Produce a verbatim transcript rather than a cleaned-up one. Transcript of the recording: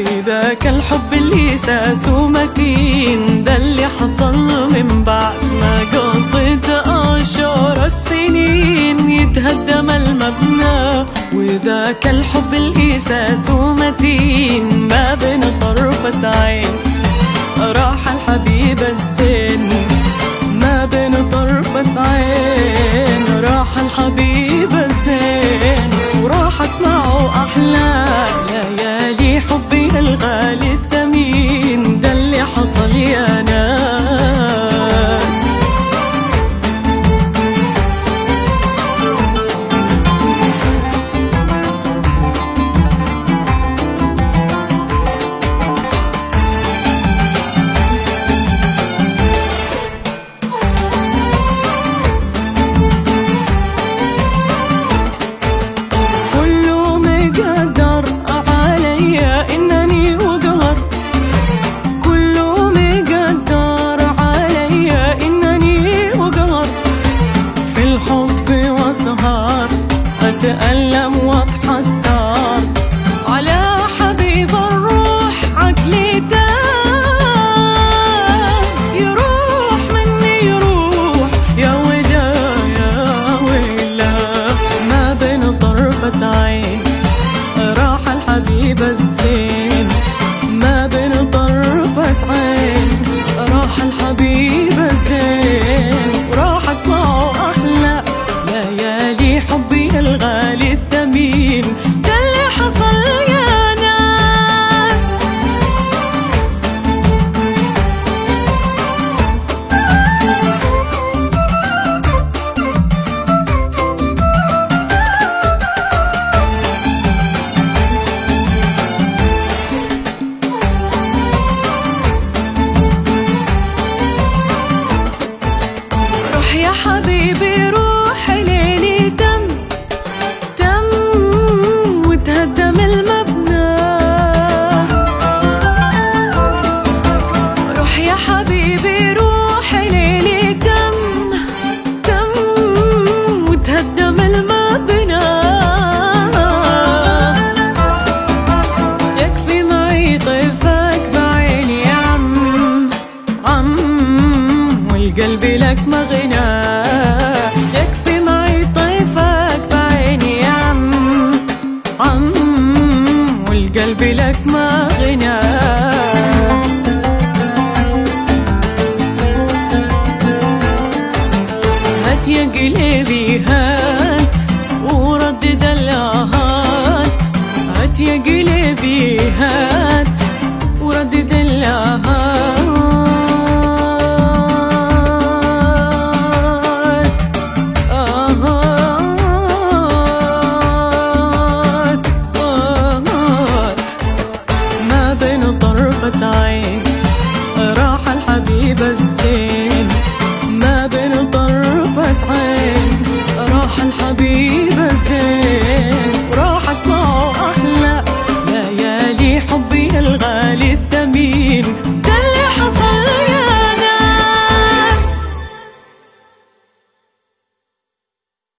بذاك الحب اللي ساسه متين، ده اللي حصل من بعد ما قضيت عشر السنين يتهدم المبنى. وذاك الحب اللي ساسه متين ما بين طرفة عين راح الحبيب الزين، ما بين طرفة عين راح الحبيب الزين، وراحت معه أحلى ليالي حبي الغالي الثمين، ده اللي حصل يا ناس. أتألم وأتحسر على حبيب الروح، عقلي تاه يروح مني يروح يا ويلا يا ويلا. ما بين طرفة عين راح الحبيب الزين، ما بين طرفة عين راح الحبيب الزين، وراحت معه أحلى ليالي حبي الغالي الثمين، ده اللي حصل يا ناس. روح يا حبيبي روح ليلي دم دم وتهدم المبنى. روح يا حبيبي روح ليلي دم دم وتهدم المبنى. يكفي معي طيفك بعيني يا عم عم، والقلب لك مغنى. يكفي معي طيفك بعيني يا عم عم، والقلب لك ما